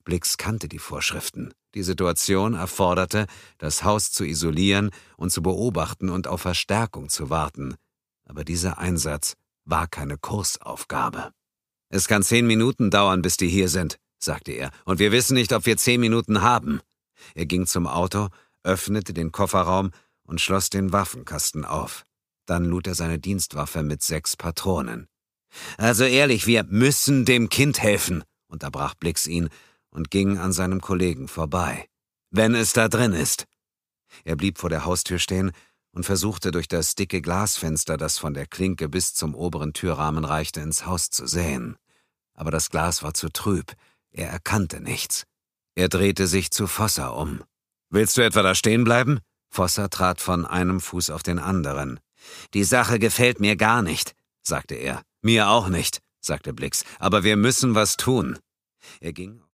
Blix kannte die Vorschriften. Die Situation erforderte, das Haus zu isolieren und zu beobachten und auf Verstärkung zu warten. Aber dieser Einsatz war keine Kursaufgabe. »Es kann 10 Minuten dauern, bis die hier sind«, sagte er, »und wir wissen nicht, ob wir 10 Minuten haben.« Er ging zum Auto, öffnete den Kofferraum und schloss den Waffenkasten auf. Dann lud er seine Dienstwaffe mit 6 Patronen. »Also ehrlich, wir müssen dem Kind helfen«, unterbrach Blix ihn und ging an seinem Kollegen vorbei. »Wenn es da drin ist.« Er blieb vor der Haustür stehen und versuchte durch das dicke Glasfenster, das von der Klinke bis zum oberen Türrahmen reichte, ins Haus zu sehen. Aber das Glas war zu trüb, er erkannte nichts. Er drehte sich zu Fossa um. »Willst du etwa da stehen bleiben?« Fossa trat von einem Fuß auf den anderen. »Die Sache gefällt mir gar nicht«, sagte er. »Mir auch nicht«, sagte Blix, »aber wir müssen was tun.« Er ging